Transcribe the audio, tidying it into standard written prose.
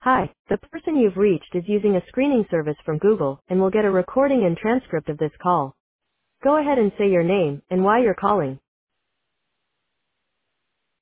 Hi, the person you've reached is using a screening service from Google and will get a recording and transcript of this call. Go ahead and say your name and why you're calling.